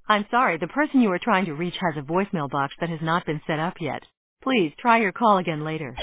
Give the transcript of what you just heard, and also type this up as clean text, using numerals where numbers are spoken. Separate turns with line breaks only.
I'm sorry, the person you are trying to reach has a voicemail box that has not been set up yet. Please try your call again later.